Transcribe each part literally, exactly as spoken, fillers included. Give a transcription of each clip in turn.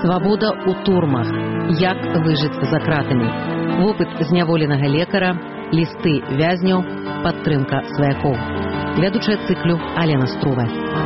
Свабода ў турмах. Як выжыць за кратамі. Вопыт зняволенага лекара, лісты вязняў, падтрымка сваякоў. Вядучая цыклю Алена Струва.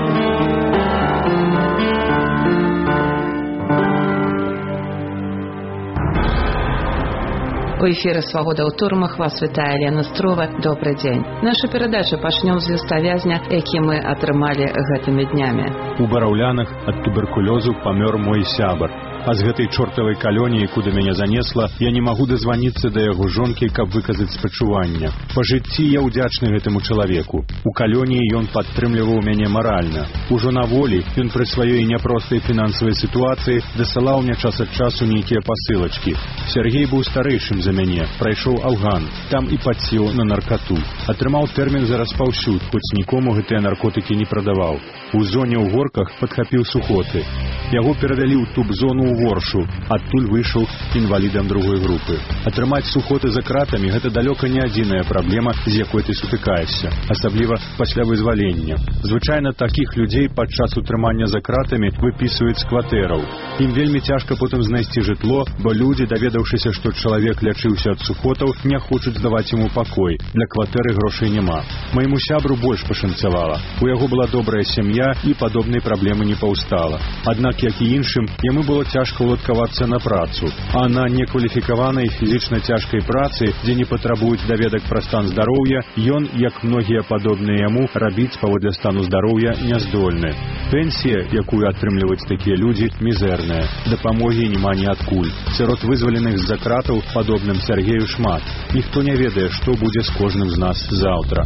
У эфіры «Свабода ў турмах» вас вітае Алена Струва. Добрый дзень. Нашу перадачу пачнём з ліста вязня, які мы атрымалі гэтымі днямі. У Бараўлянах ад туберкулёзу памёр мой сябар. А з гэтай чортавай калоніі, куды мяне занесла, я не магу дазваніцца да яго жонкі, каб выказаць спачуванне. Па жыцці я ўдзячны гэтаму чалавеку. У калоніі ён падтрымліваў мяне маральна. Ужо на волі ён пры сваёй няпростай фінансавай сітуацыі дасылаў мне час ад часу нейкія пасылачкі. Сергей быў старэйшым за мяне, прайшоў Афган, там і падсеў на наркату. Атрымаў тэрмін за распаўсюд, хоць нікому гэтыя наркотыкі не прадаваў. У зоне ў горках падхапіў сухоты. Яго перадалі ў туб-зону ў Воршу, адтуль выйшаў інвалідам другой групы. Атрымаць сухоты за кратамі – гэта далёка не адзіная праблема, з якой ты сутыкаешся, асабліва пасля вызвалення. Звычайна такіх людзей падчас утрымання за кратамі выпісваюць з кватэраў. Ім вельмі цяжка потым знайсці жытло, бо людзі, даведаўшыся, што чалавек лячыўся ад сухотаў, не хочуць здаваць яму пакой. Для кватэры грошай няма. Майму сябру больш пашанцавала. У яго была добрая сям'я і падобнай праблемы не паўстала. Аднак, як і іншым, яму было цяжка уладкавацца на працу. А на некваліфікаванай фізічна цяжкай працы, дзе не патрабуюць даведак пра стан здароўя, ён, як многія падобныя яму, рабіць паводле стану здароўя не здольны. Пенсія, якую атрымліваюць такія людзі, мізэрная. Дапамогі няма ніадкуль. Сярод вызваленых з-за кратаў, падобным Сергею, шмат. Ніхто не ведае, што будзе з кожным з нас заўтра.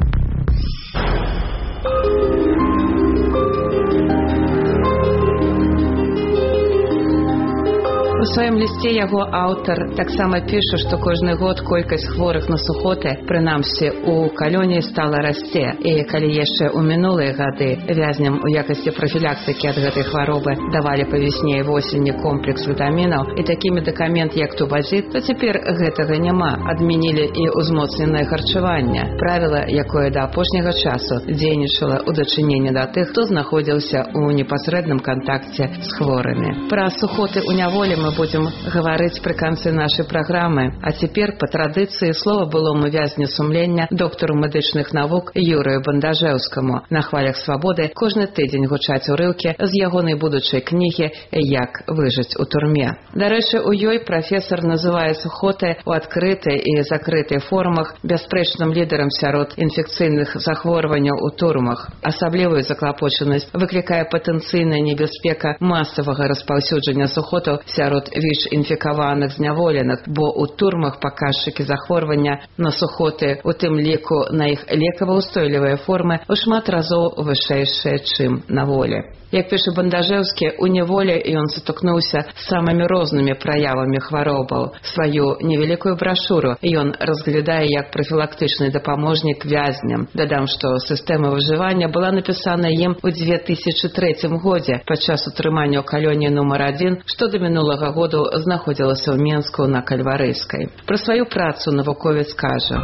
У сваім лісце яго аўтар таксама піша, што кожны год колькасць хворых на сухоты, прынамсі у калоніі, стала расце. І калі яшчэ ў минулыя гады вязням у якасці прафілактыкі ад гэтай хваробы давалі па вясне і восені комплекс вітамінаў і такі медыкамент, як тубазід, то цяпер гэтага няма. Адмянілі і ўзмоцненае харчаванне. Правіла, якое да апошняга часу дзейнічала ў дачыненні да тых, хто знаходзіўся ў непасрэдным кантакце з хворымі. Пра сухоты ў няволі мы будем говорить при конце нашей программы. А теперь, по традиции, слово былому вязню сумлення, доктору медичных навук Юрію Бандажэўскаму. На хвалях свабоды кожны тыдзень гучаць урыўкі з ягонай будучай кнігі «Як выжыць у турме». Дарэчы, у ёй прафесор называе сухоты ў адкрытай і закрытай формах бясспрэчным лідарам сярод інфекцыйных захворванняў у турмах. Асаблівую заклапочанасць выклікае патэнцыйная небяспека масавага распаўсюджання сухотаў сярод віч-інфікаваных зняволеных, бо ў турмах паказчыкі захворвання на сухоты, у тым ліку на іх лекаваўстойлівыя формы, у шмат разоў вышэйшыя, чым на волі. Як піша Бандажэўскі, у няволі ён сутыкнуўся з самымі рознымі праявамі хваробаў. Сваю невялікую брашуру ён разглядае як прафілактычны дапаможнік вязням. Дадам, што сістэма выжывання была напісана ім у дзве тысячы трэцім годзе падчас утрымання ў калоніі нумар адзін, што да мінулага году знаходзілася ў Менску на Кальварыйскай. Пра сваю працу навуковец кажа: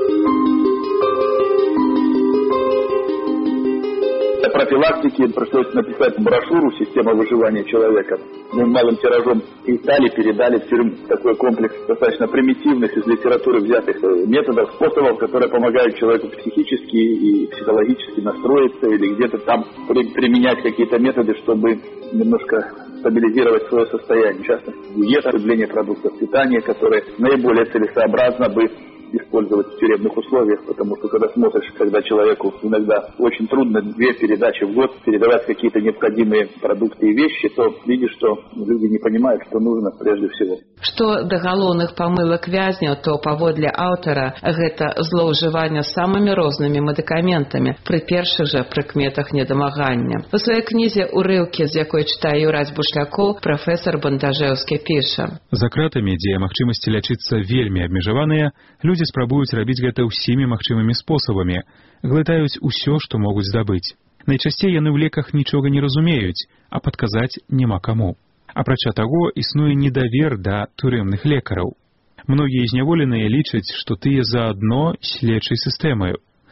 Для профилактики пришлось написать брошюру «Система выживания человека». Мы малым тиражом издали, передали в тюрьму такой комплекс достаточно примитивных, из литературы взятых методов, способов, которые помогают человеку психически и психологически настроиться или где-то там применять какие-то методы, чтобы немножко стабилизировать свое состояние. В частности, диета, потребление продуктов питания, которые наиболее целесообразно бы использовать в тюремных условиях, потому что когда смотришь, когда человеку иногда очень трудно две передачи в год передавать какие-то необходимые продукты и вещи, то видишь, что люди не понимают, что нужно прежде всего. Што да галоўных памылак вязняў, то паводле аўтара гэта злоўжыванне самымі рознымі медыкаментамі пры першых жа прыкметах недамагання. У сваёй кнізе «Урыўкі», з якой чытае Юрась Бушлякоў, прафесар Бандажэўскі піша: За кратамі, дзе магчымасці лячыцца вельмі абмежаваныя, людзі спрабуюць рабіць гэта ўсімі магчымымі спосабамі, глытаюць усё, што могуць здабыць. Найчасцей яны ў леках нічога не разумеюць, а падказаць няма каму. Апрача таго, існуе недавер да турэмных лекараў. Многія зняволеныя лічаць, што тыя заадно з лечай сістэмаю.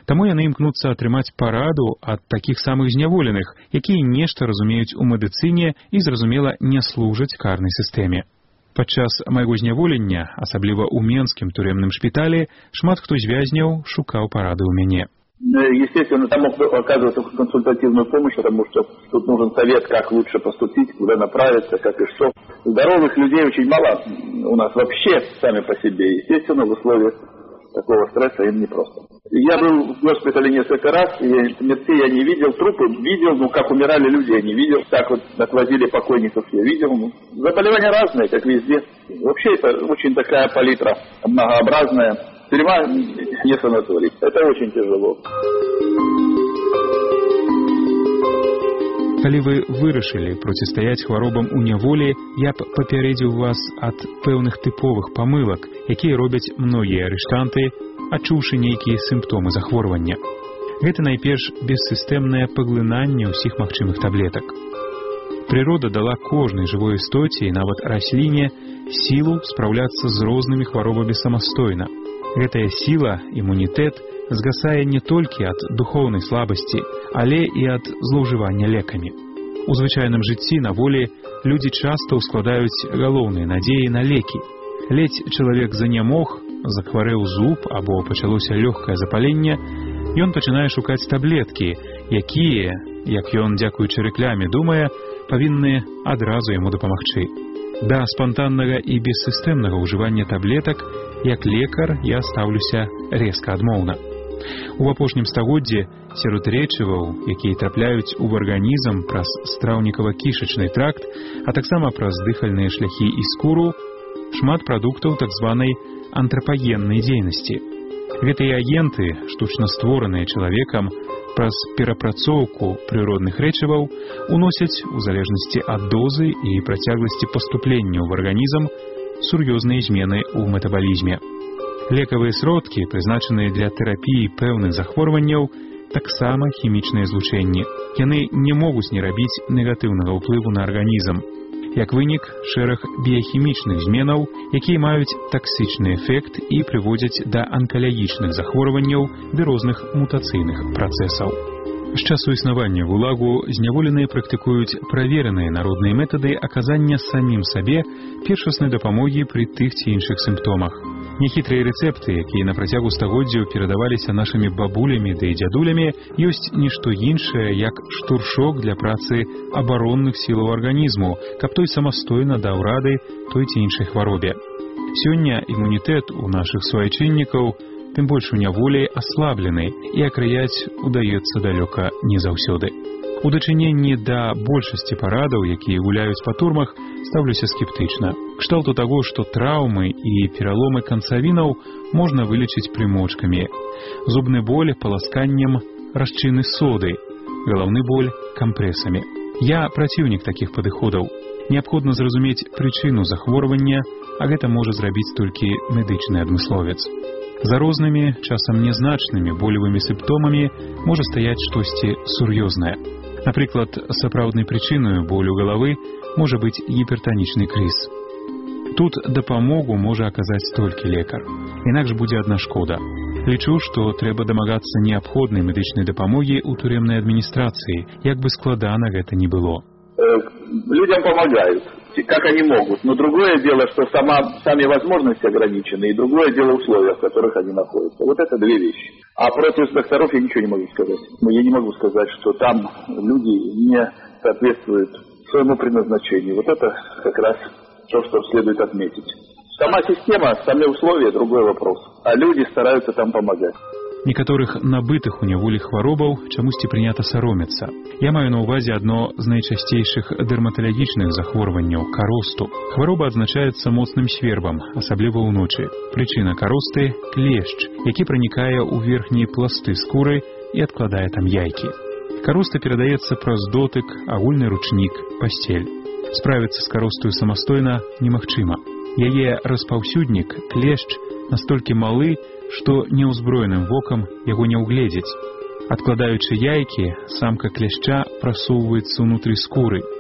Таму яны імкнуцца атрымаць параду ад такіх самых зняволеных, якія нешта разумеюць у медыцыне і, зразумела, не служаць карнай сістэме. Падчас майго зняволення, асабліва ў менскім турэмным шпіталі, шмат хто з вязняў шукаў парады ў мяне. Естественно, там мог оказывать консультативную помощь, потому что тут нужен совет, как лучше поступить, куда направиться, как и что. Здоровых людей очень мало у нас вообще сами по себе. Естественно, в условиях такого стресса им непросто. Я был в госпитале несколько раз, и смертей я не видел, трупы видел, ну как умирали люди, я не видел, так вот отвозили покойников, я видел. Ну, заболевания разные, как везде. Вообще это очень такая палитра многообразная. Тюрьма не санаторий. Это очень тяжело. Калі вы вырашылі процістаяць хваробам у няволі, я б папярэдзіў вас ад пэўных тыповых памылак, якія робяць многія арыштанты, адчуўшы нейкія сімптомы захворвання. Гэта найперш бессістэмнае паглынанне ўсіх магчымых таблетак. Прырода дала кожнай жывой істоце, і нават расліне, сілу спраўляцца з рознымі хваробамі самастойна. Гэтая сіла, імунітэт, згасае не толькі ад духоўнай слабасці, але і ад злоўжывання лекамі. У звычайным жыцці на волі людзі часта ўскладаюць галоўныя надзеі на лекі. Ледзь чалавек занямог, захварэў зуб або пачалося лёгкае запаленне, ён пачынае шукаць таблеткі, якія, як ён, дзякуючы рэкляме, думае, павінны адразу яму дапамагчы. Да спантаннага і бессістэмнага ўжывання таблетак, як лекар, я стаўлюся рэзка адмоўна. У апошнім стагоддзі сярод рэчываў, якія трапляюць у арганізм праз страўнікава-кішачны тракт, а таксама праз дыхальныя шляхі і скуру, шмат прадуктаў так званай антрапагеннай дзейнасці. Гэтыя агенты, штучна створаныя чалавекам, праз перапрацоўку прыродных рэчываў уносяць, у залежнасці ад дозы і працягласці паступлення ў арганізм, сур'ёзныя змены ў метабалізме. Лекавыя сродкі, прызначаныя для тэрапіі пэўных захворванняў, таксама хімічныя злучэнні. Яны не могуць не рабіць негатыўнага ўплыву на арганізм. Як вынік, шэраг біяхімічных зменаў, якія маюць таксічны эфект і прыводзяць да анкалагічных захворванняў ды розных мутацыйных працэсаў. З часу існавання гулагу зняволеныя практыкуюць правераныя народныя метады аказання самім сабе першаснай дапамогі пры тых ці іншых сімптомах. Нехітрыя рэцэпты, якія на працягу стагоддзяў перадаваліся нашымі бабулямі ды дзядулямі, ёсць нішто іншае, як штуршок для працы абаронных сілаў арганізму, каб той самастойна даў рады той ці іншай хваробе. Сёння імунітэт у нашых суайчыннікаў, тым больш у няволі, аслаблены, і акрыяць удаецца далёка не заўсёды. У дачыненні да большасці парадаў, якія гуляюць па турмах, стаўлюся скептычна. Кшталту таго, што траўмы і пераломы канцавінаў можна вылечыць прымочкамі. Зубны боль паласканнем расчыны соды, галаўны боль кампрэсамі. Я праціўнік такіх падыходаў. Неабходна зразумець прычыну захворвання, а гэта можа зрабіць толькі медычны адмысловец. За рознымі, часам нязначнымі болевымі сімптомамі можа стаяць штосьці сур'ёзнае. Напрыклад, сапраўднай прычыною болю галавы можа быць гіпертанічны крыз. Тут дапамогу можа аказаць толькі лекар. Інакш будзе адна шкода. Лічу, што трэба дамагацца неабходнай медычнай дапамогі ў турэмнай адміністрацыі, як бы складана гэта не было. Людям помогают, как они могут. Но другое дело, что сама, сами возможности ограничены, и другое дело условия, в которых они находятся. Вот это две вещи. А против инспекторов я ничего не могу сказать. Я не могу сказать, что там люди не соответствуют своему предназначению. Вот это как раз то, что следует отметить. Сама система, сами условия – другой вопрос. А люди стараются там помогать. Некаторых набытых у няволі хваробаў чамусьці прынята саромецца. Я маю на ўвазе адно з найчасцейшых дэрматалагічных захворванняў – каросту. Хвароба адзначаецца моцным свербам, асабліва ўночы. Прычына каросты – клешч, які пранікае ў верхнія пласты скуры і адкладае там яйкі. Кароста перадаецца праз дотык, агульны ручнік, пасцель. Справіцца з каростаю самастойна немагчыма. Яе распаўсюднік, клешч, настолькі малы, што неўзброеным вокам яго не ўгледзець. Адкладаючы яйкі, самка клешча прасоўваецца ўнутры скуры.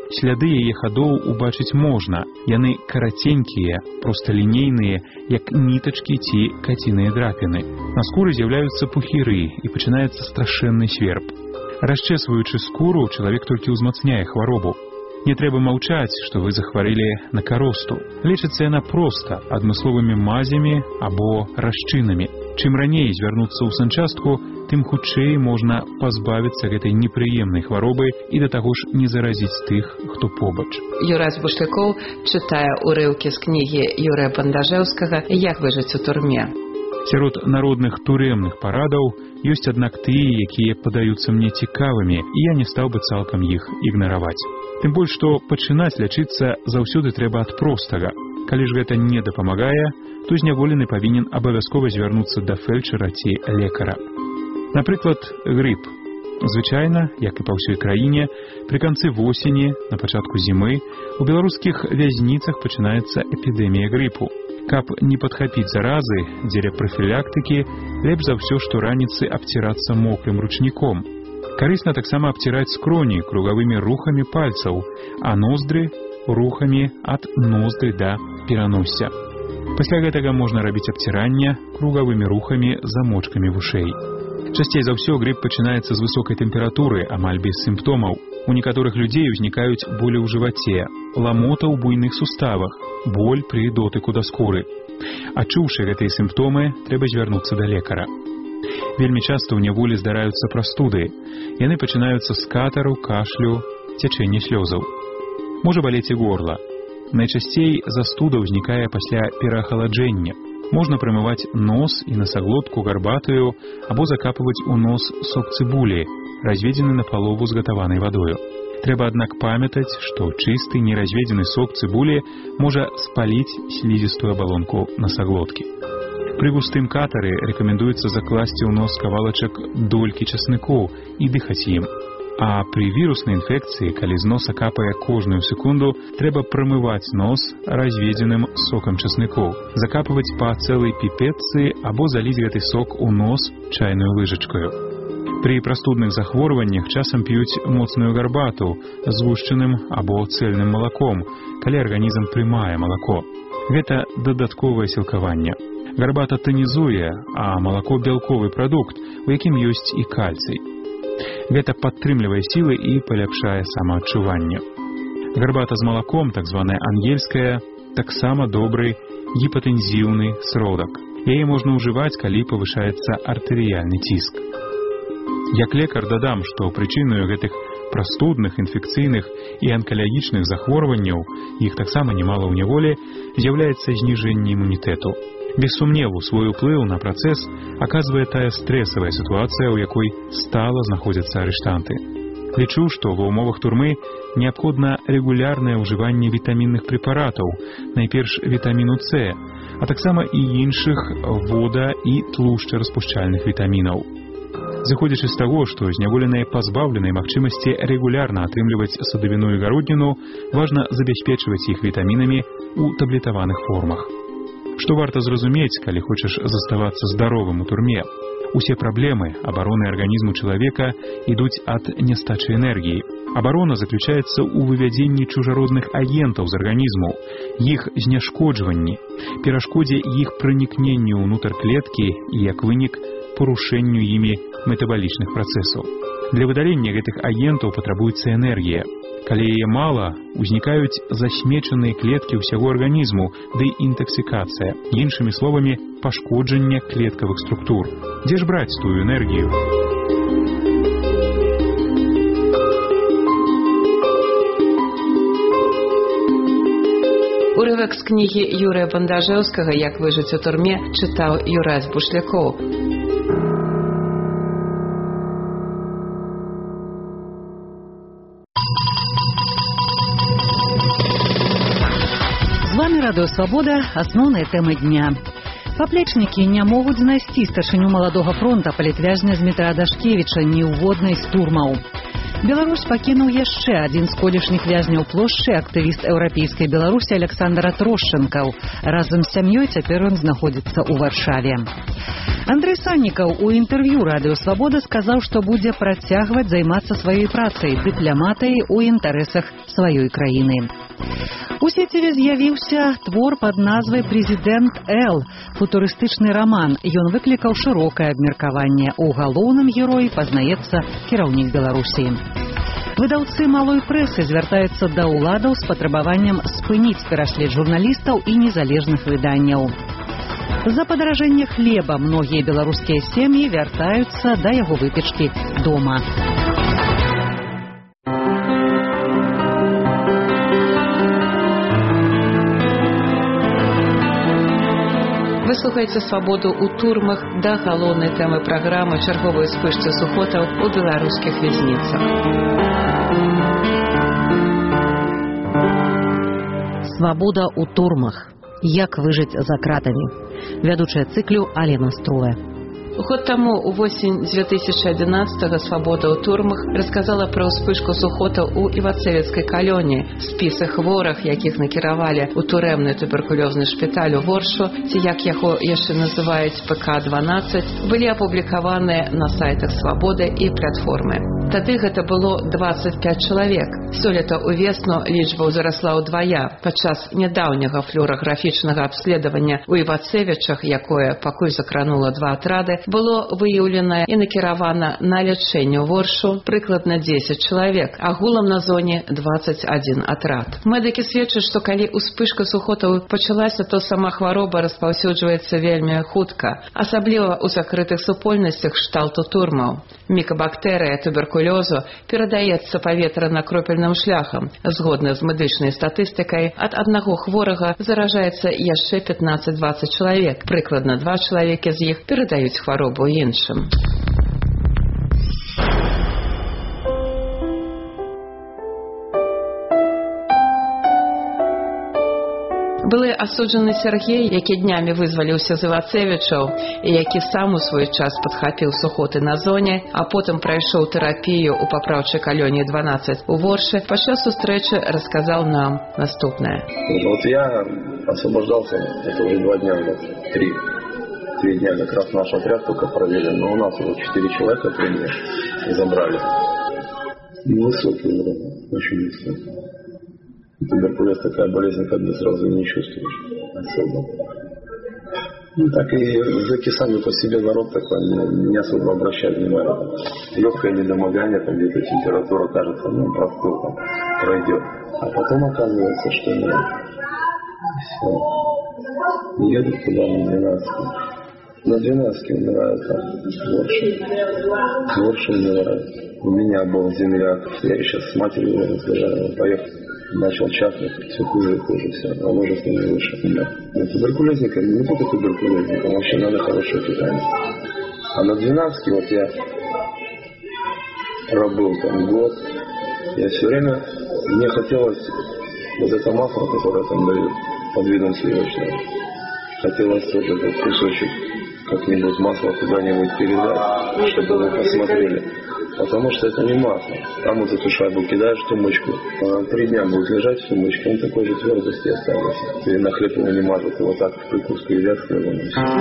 Сляды яе хадоў убачыць можна. Яны караценькія, просталінейныя, як нітачкі ці каціныя драпіны. На скуры з'яўляюцца пухіры і пачынаецца страшэнны сверб. Расчэсваючы скуру, чалавек толькі ўзмацняе хваробу. Не трэба маўчаць, што вы захварэлі на каросту. Лечыцца яна проста, адмысловымі мазямі або расчынамі. Чым раней звярнуцца ў санчастку, тым хутчэй можна пазбавіцца гэтай непрыемнай хваробы і да таго ж не заразіць тых, хто побач. Юрась Бушлякоў чытае ўрыўкі з кнігі Юрыя Бандажэўскага «Як выжыць у турме». Сярод народных турэмных парадаў ёсць, аднак, тыя, якія падаюцца мне цікавымі, і я не стаў бы цалкам іх ігнараваць. Тым больш, што пачынаць лячыцца заўсёды трэба ад простага. Калі ж гэта не дапамагае, то зняволены павінен абавязкова звярнуцца да фельчара ці лекара. Напрыклад, грып. Звычайна, як і па ўсёй краіне, пры канцы восені, на пачатку зімы, у беларускіх вязніцах пачынаецца эпідэмія грыпу. Каб не падхапіць заразы, дзеля прафілактыкі, лепш за ўсё, што раніцы абцірацца мокрым ручніком. Карысна таксама абціраць скроні кругавымі рухамі пальцаў, а ноздры рухамі ад ноздры да пераносся. Пасля гэтага можна рабіць абціранне кругавымі рухамі замочкамі вушэй. Часцей за ўсё грып пачынаецца з высокай тэмпературы, амаль без сімптомаў. У некаторых людзей узнікаюць болі ў жываце, ламота ў буйных суставах, боль пры дотыку да скуры. Адчуўшы гэтыя сімптомы, трэба звярнуцца да лекара. Вельмі часта ў няволі здараюцца прастуды. Яны пачынаюцца з катару, кашлю, цячэння слёзаў. Можа балець і горла. Найчасцей застуда ўзнікае пасля пераахаладжэння. Можна прамываць нос і насаглотку гарбатаю або закапваць у нос сок цыбулі, разведзены напалову згатаванай вадою. Трэба, аднак, памятаць, што чысты неразведзены сок цыбулі можа спаліць слізістую абалонку насаглоткі. Пры густым катары рэкамендуецца закласці ў нос кавалачак долькі часныку і дыхаць ім. А пры віруснай інфекцыі, калі з носа капае кожную секунду, трэба прамываць нос разведзеным сокам часныку, закапваць па цэлай піпетцы або заліць гэты сок у нос чайную лыжачкаю. Пры прастудных захворваннях часам п'юць моцную гарбату з згушчаным або цэльным малаком, калі арганізм прымае малако. Гэта дадатковае сілкаванне. Гарбата танізуе, а малако бялковы прадукт, у якім ёсць і кальцый. Гэта падтрымлівае сілы і паляпшае самаадчуванне. Гарбата з малаком, так званая ангельская, таксама добры гіпатэнзіўны сродак. Яе можна ўжываць, калі павышаецца артэрыяльны ціск. Як лекар дадам, што прычынаю гэтых прастудных, інфекцыйных і анкалагічных захворванняў, іх таксама немала ў няволі, з'яўляецца зніжэнне імунітэту. Без сумневу, свой уплыў на працэс аказвае тая стрэсавая сітуацыя, у якой стала знаходзяцца арыштанты. Лічу, што ва ўмовах турмы неабходна рэгулярнае ўжыванне вітамінных прэпаратаў, найперш вітаміну С, а таксама і іншых вода- і тлушчараспушчальных вітамінаў. Зыходзячы з таго, што зняволеныя пазбаўленыя магчымасці рэгулярна атрымліваць садавіну і гародніну, важна забяспечваць іх вітамінамі ў таблетаваных формах. Што варта зразумець, калі хочаш заставацца здаровым у турме? Усе праблемы абароны арганізму чалавека ідуць ад нястачы энергіі. Абарона заключаецца ў вывядзенні чужародных агентаў з арганізму, іх зняшкоджванні, перашкодзе іх пранікненню ўнутр клеткі і, як вынік, парушэнню імі метабалічных працэсаў. Для выдалення гэтых агентаў патрабуецца энергія. Калі яе мала, узнікаюць засмечаныя клеткі ўсяго арганізму, ды інтаксікацыя, іншымі словамі, пашкоджанне клеткавых структур. Дзе ж браць тую энергію? Урывак з кнігі Юрыя Бандажэўскага «Як выжыць у турме» чытаў Юрась Бушлякоў. Радыё «Свабода» – асноўныя тэмы дня. Паплечнікі не могуць знайсці старшыню маладога фронта палітвязня Змітра Дашкевіча ні ў воднай з турмаў. Беларусь пакінуў яшчэ адзін з колішніх вязняў плошчы, актывіст еўрапейскай Беларусі Александр Тросченкаў. Разам з сям'ёй цяпер ён знаходзіцца ў Варшаве. Андрэй Саннікаў у інтэрв'ю радыё «Свабода» сказаў, што будзе працягваць займацца сваёй працай, дыпламатыяй у інтарэсах сваёй краіны. У сеціве з'явіўся твор пад назвай «Прэзідэнт Эл» – футурыстычны раман. Ён выклікаў шырокае абмеркаванне. У галоўным героі пазнаецца кіраўнік Беларусі. Выдаўцы малой прэсы звяртаюцца да ўладаў з патрабаваннем спыніць пераслед журналістаў і незалежных выданняў. За падаражэнне хлеба многія беларускія сем'і вяртаюцца да яго выпечкі дома. Вы слухаеце «Свабоду» ў турмах да галоўнай тэмы праграмы чарговай спышцы сухотаў у беларускіх вязніцах. «Свабода ў турмах. Як выжыць за кратамі». Вядучая цыклю Алена Струве. Год таму, у восень две тысячи одиннадцатого, «Свабода ў турмах» расказала пра ўспышку сухотаў у івацэвіцкай калоніі. Спісы хворых, якіх накіравалі ў турэмны туберкулёзны шпіталь у Воршу, ці як яго яшчэ называюць пэ ка дванаццаць, былі апублікаваныя на сайтах «Свабоды» і платформы. Тады гэта было двадцать пять чалавек. Сёлета ў весну лічба ўзарасла ўдвая. Падчас нядаўняга флюараграфічнага абследавання ў Івацэвічах, якое пакуль закранула два атрады, было выяўлена і накіравана на лячэнне ў Воршу прыкладна дзесяць чалавек, агулам на зоне двадцать один атрад. Медыкі сведчаць, што калі ўспышка сухотаў пачалася, то сама хвароба распаўсюджваецца вельмі хутка, асабліва ў закрытых супольнасцях кшталту турмаў. Мікабактэрыя туберкулёзу перадаецца паветрана-кропельным шляхам. Згодна з медычнай статыстыкай, ад аднаго хворага заражаецца яшчэ пятнаццаць-дваццаць чалавек. Прыкладна два чалавекі з іх перадаюць хваробу іншым. Былы асуджаны Сергей, які днямі вызваліўся з Івацэвічаў і які сам у свой час падхапіў сухоты на зоне, а потым прайшоў тэрапію ў папраўчай калоніі дванаццаць у Воршы, падчас сустрэчы расказаў нам наступнае. Вот я освобождался, это уже два дня, три. Три дня как раз наш отряд только провели, но у нас уже четыре человека приняли и забрали. Невысокий уровень, очень высокий. Туберкулез такая болезнь, как бы сразу не чувствуешь особо. Ну, так и зэки сами по себе народ такой, не особо обращает внимание. Легкое недомогание, там где-то температура, кажется, ну, простыл, там, пройдет. А потом оказывается, что нет. Все. Едут туда на двенадцатый. На двенадцатый умирают там, Ворши. Ворши умирают. У меня был земляк, я сейчас с матерью разговаривал, поехал. Начал чахнуть, все хуже и хуже, все, а может с ними выше. Да. Но туберкулезник, не только туберкулезник, а вообще надо хорошее питание. А на двенадцатый вот я пробыл там год, я все время, мне хотелось вот это масло, которое там дают, под видом сливочного, хотелось вот этот кусочек как-нибудь масла куда-нибудь передать, чтобы вы посмотрели. Потому что это не масло. Там вот эту шайбу кидаешь в тумбочку, она три дня будет лежать в тумбочке, он такой же твердости останется. И на хлеб его не мажут, его так в прикуску едят с хлебом.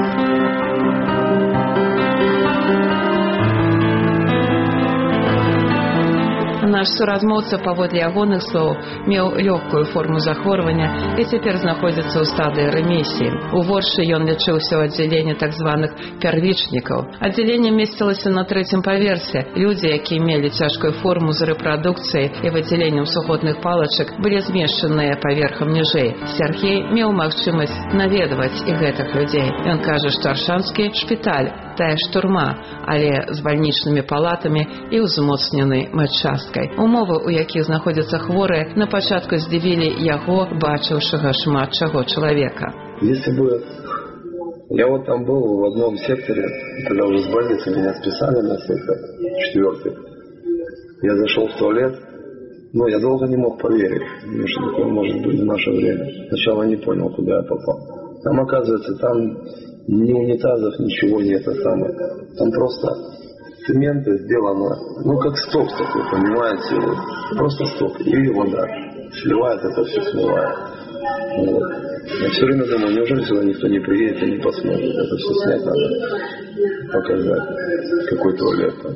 Наш суразмоўца, паводле ягоных слоў, меў лёгкую форму захворвання і цяпер знаходзіцца ў стадыі рэмісіі. У Воршы ён лячыўся ў аддзяленні так званых первічнікаў. Аддзяленне месцілася на трэцім паверсе. Людзі, якія мелі цяжкую форму з рэпрадукцыяй і выдзяленнем сухотных палачак, былі змешчаныя паверхам ніжэй. Сергей меў магчымасць наведваць і гэтых людзей. Ён кажа, што аршанскі шпіталь тая ж турма, але з бальнічнымі палатамі і ўзмоцненай медчасткай. Умовы, у якіх знаходзяцца хворыя, на пачатку здзівілі яго, бачыўшага шмат чаго чалавека. Если бы я вот там был в одном секторе, когда уже с больницы меня списали на сектор четвертый, я зашел в туалет, но я долго не мог поверить, что такое может быть в наше время. Сначала не понял, куда я попал. Там, оказывается, там ни унитазов, ничего нет, это самое. Там просто цемента сделано, ну как сток такой, понимаете, просто сток, и вода сливает это все, смывает. Вот. Я все время думаю, неужели сюда никто не приедет и не посмотрит? Это все снять надо, показать, какой туалет там.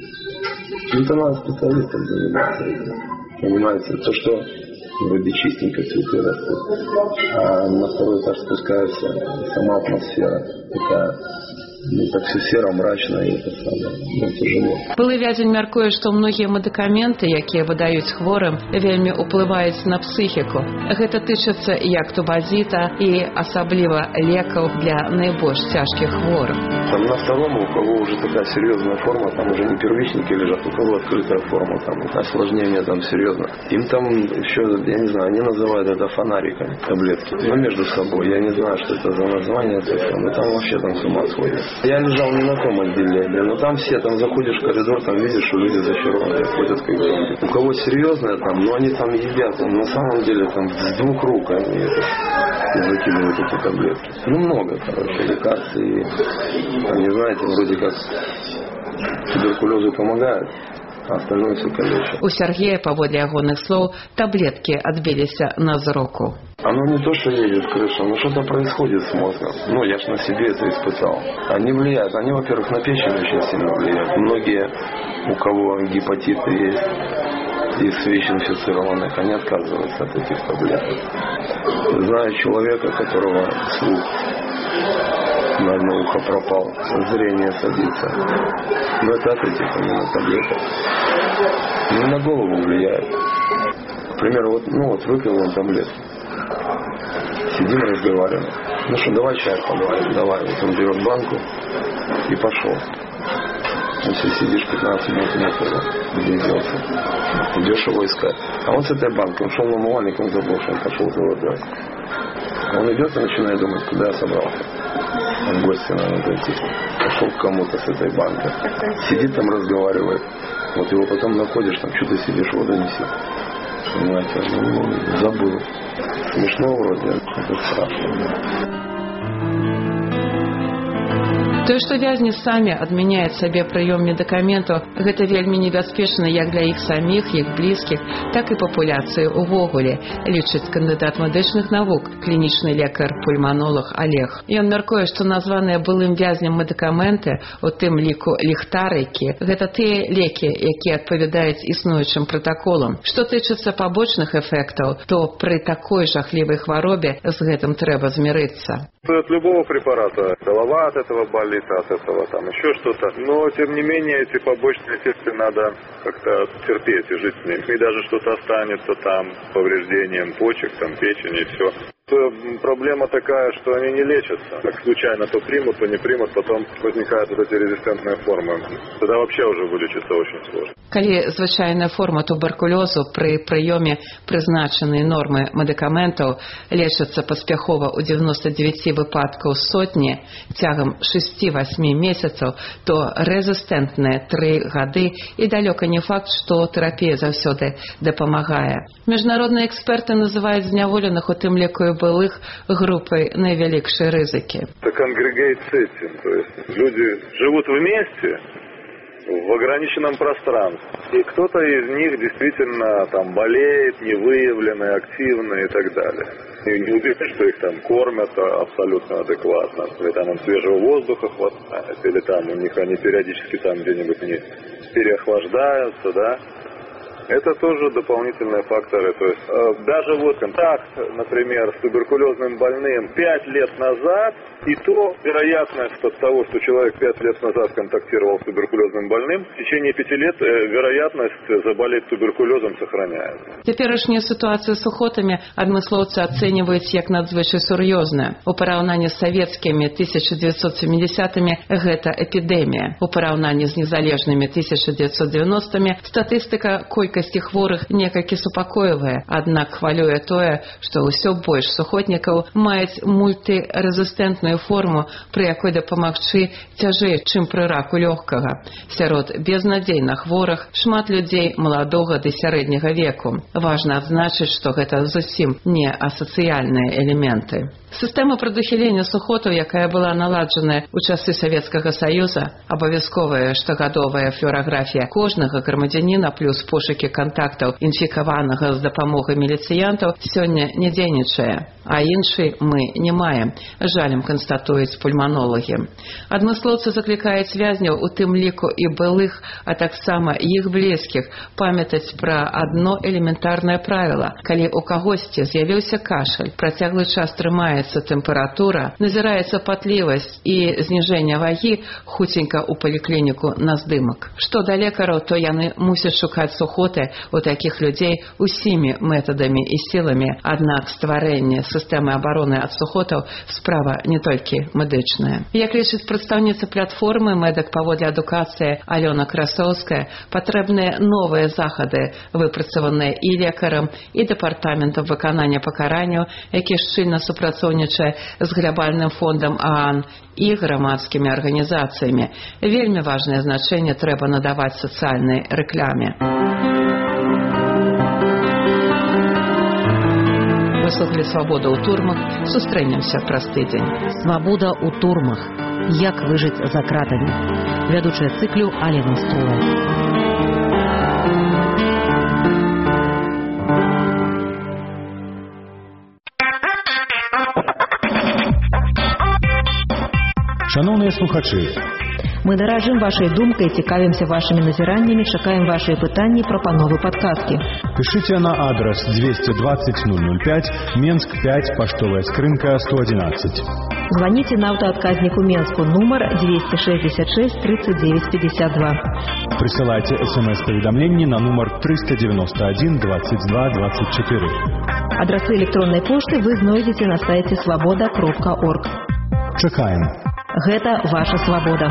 Это надо специалистам заниматься этим. Понимаете, то, что вроде чистенько цветы растут, а на второй этаж спускается сама атмосфера такая. Ну, так все серо, мрачно і це саме, ну, тяжело. Былы вязень мяркуе, што многія медыкаменты, якія выдаюць хворым, вельмі ўплываюць на псіхіку. Гэта тычыцца як тубазіта і асабліва лекаў для найбольш цяжкіх хворых. Там на втором, у кого уже такая серьезная форма, там уже не первичники лежат, у кого открытая форма, там осложнение там серьезно. Им там еще, я не знаю, они называют это фонариками, таблетки. Но между собой, я не знаю, что это за название, то есть, ну, там вообще там с ума сходят. Я лежал не на том отделении, но там все, там заходишь в коридор, там видишь, что люди зачарованные, ходят как зомби. У кого серьезное там, но они там едят, там, на самом деле там с двух рук они это, закидывают эти таблетки. Ну много, короче, лекарств и, там, не знаете, вроде как туберкулезу помогают. А остальное все калечит. У Сергея, паводле ягоных слоў, таблетки адбіліся на зроку. Оно не то, что едет крыша, но что-то происходит с мозгом. Ну, я ж на себе это испытал. Они влияют. Они, во-первых, на печень очень сильно влияют. Многие, у кого гепатиты есть, из ВИЧ-инфицированных, они отказываются от этих таблеток. Знаю человека, которого слух на одно ухо пропал, зрение садится. Но это от этих именно таблеток. Ну, на голову влияет. К примеру, вот, ну вот выпил он таблетки. Сидим, разговариваем. Ну что, давай чай поговорим, давай. Вот он берет банку и пошел. Если сидишь пятнадцать минут, нет его, где делся. Идешь его искать. А он с этой банкой, он шел на умывальник, он забыл, что он пошел заводить. Он идет и начинает думать, куда я собрался. Он в гости надо зайти. Пошел к кому-то с этой банкой. Сидит там, разговаривает. Вот его потом находишь, там, что ты сидишь, воду неси. Понимаете, ну, забыл. Смешно вроде, это страшно. Тое, што вязні самі адмяняюць сабе прыём медыкаментаў, гэта вельмі небяспечна як для іх саміх, іх блізкіх, так і папуляцыі ўвогуле, лічыць кандыдат медычных навук, клінічны лекар-пульманолог Олег. Ён мяркуе, што названыя былым вязням медыкаменты, у тым ліку ліхтарыкі, гэта тыя лекі, якія адпавядаюць існуючым пратаколам. Што тычыцца пабочных эфектаў, то пры такой жахлівай хваробе з гэтым трэба змірыцца. От любого препарата, голова от этого болит, от этого там еще что-то. Но, тем не менее, эти побочные эффекты надо как-то терпеть и жить с ними. И даже что-то останется там, повреждением почек, там, печени и все. Проблема такая, что они не лечатся. Так случайно то примут, то не примут, потом возникают вот эти резистентные формы. Тогда вообще уже вылечиться очень сложно. Калі звычайная форма туберкулёзу пры прыёме прызначанай нормы медыкаментаў лечацца паспяхова ў дзевяноста дзевяці выпадкаў сотні цягам шэсці-васьмі месяцаў, то рэзістэнтныя тры гады і далёка не факт, што тэрапія заўсёды дапамагае. Міжнародныя эксперты называюць зняволеных, у тым ліку і былых, группой наивеликшей рызыки. Это конгрегейт сеттинг, то есть люди живут вместе в ограниченном пространстве. И кто-то из них действительно там болеет, невыявленный, активный и так далее. И не уверен, что их там кормят абсолютно адекватно. Или там им свежего воздуха хватает, или там у них они периодически там где-нибудь не переохлаждаются, да. Это тоже дополнительные факторы. То есть э, даже вот контакт, например, с туберкулезным больным пять лет назад, и то вероятность от того, что человек пять лет назад контактировал с туберкулезным больным, в течение пяти лет э, вероятность заболеть туберкулезом сохраняется. Цяперашняя ситуация с ухотами адмыслоўцы ацэньваюць як надзвычай сур'ёзная. У параўнанні з савецкімі тысяча девятьсот семидесятыми гэта эпідэмія. У параўнанні з незалежнымі тысяча девятьсот девяностыми статыстыка колькасці хворых некалькі супакоівае. Аднак хвалюе тое, што ўсё больш сухотнікаў маюць мультырэзістэнтную форму, пры якой дапамагчы цяжэй, чым пры раку лёгкага. Сярод безнадзейна хворых шмат людзей маладога ды сярэдняга веку. Важна адзначыць, што гэта зусім не асацыяльныя элементы. Сістэма прадухілення сухотаў, якая была наладжаная ў часы Савецкага Саюза, абавязковая штогадовая флюараграфія кожнага грамадзяніна плюс пошукі точкі кантактаў інфікаванага з дапамогай міліцыянтаў сёння не дзейнічае, а іншы мы не маем, жалем канстатуюць пульманолагі. Адмыслоўцы заклікаюць вязняў, у тым ліку і былых, а таксама іх блізкіх, памятаць пра адно элементарнае правіла. Калі у кагосьці з'явіўся кашаль, працяглы час трымаецца тэмпература, назіраецца патлівасць і зніжэнне вагі, хуценька ў паліклініку на здымак. Што да лекараў, то яны мусяць шукаць сухоты у такіх людзей усімі метадамі і сіламі, аднак стварэнне сістэмы абароны ад сухотаў справа не толькі медычная. Як лічыць прадстаўніца платформы «Медак паводле адукацыі» Алёна Красоўская, патрэбныя новыя захады, выпрацаваныя і лекарам, і дэпартаментам выканання пакаранняў, які шчыльна супрацоўнічае з глобальным фондам ААН і грамадскімі арганізацыямі. Вельмі важнае значэнне трэба надаваць сацыяльнай рэкляме. Вы слухали «Свабода ў турмах». Сустрэнемся праз тыдзень. «Свабода ў турмах. Як выжыць за кратамі». Вядучая цыклю Алена Струла. Шановныя слухачы, мы даражым вашай думкай, цікавімся вашымі назіраннямі, чакаем вашыя пытанні, прапановы, падказкі. Пишите на адрес двести двадцать ноль ноль пять, Менск пять, поштовая скрынка сто одиннадцать. Звоните на автоотказнику Менску, номер двести шестьдесят шесть тридцать девять пятьдесят два. Присылайте смс-поведомление на номер триста девяносто один двадцать два двадцать четыре. Адрасы электронной почты вы знойдете на сайте свобода кропка орг. Чакаем. Гэта ваша свабода.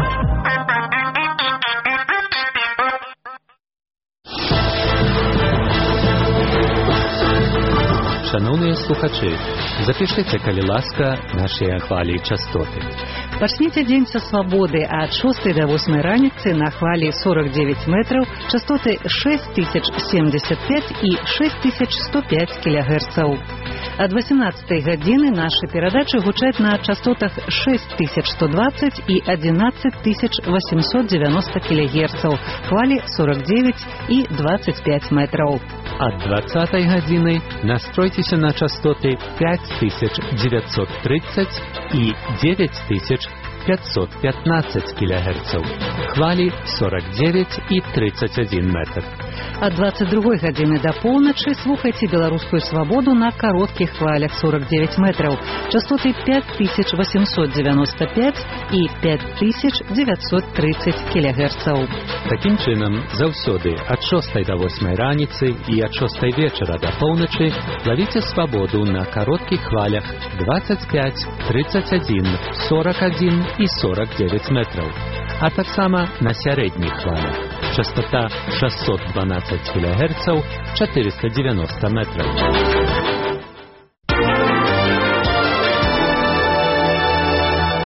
Шановныя слухачы, запішыце, калі ласка, нашыя хвалі і частоты. Пачніце дзень са свабоды ад шостай да восьмай раніцы на хвалі сорок девять метраў, частоты шесть тысяч семьдесят пять і шесть тысяч сто пять кілогерцаў. Ад восемнадцатай гадзіны нашы перадачы гучаць на частотах шесть тысяч сто двадцать і одиннадцать тысяч восемьсот девяносто кілогерцаў, хвалі сорок девять і двадцать пять метраў. Ад двадцатай гадзіны настройцеся на частоты пять тысяч девятьсот тридцать і девять тысяч пятьсот пятнадцать килогерцев, хвали сорок девять и тридцать один метр. Ад двадцать другой гадзіны да поўначы слухайце беларускую свабоду на кароткіх хвалях сорок девять метраў, частоты пять тысяч восемьсот девяносто пять і пять тысяч девятьсот тридцать килогерцаў. Такім чынам, заўсёды ад шостай да восьмай раніцы і ад шостай вечара да поўначы лавіце свабоду на кароткіх хвалях двадцать пять, тридцать один, сорок один і сорок девять метраў, а таксама на сярэдніх хвалях. Частота шестьсот двенадцать килогерцев, четыреста девяносто метров.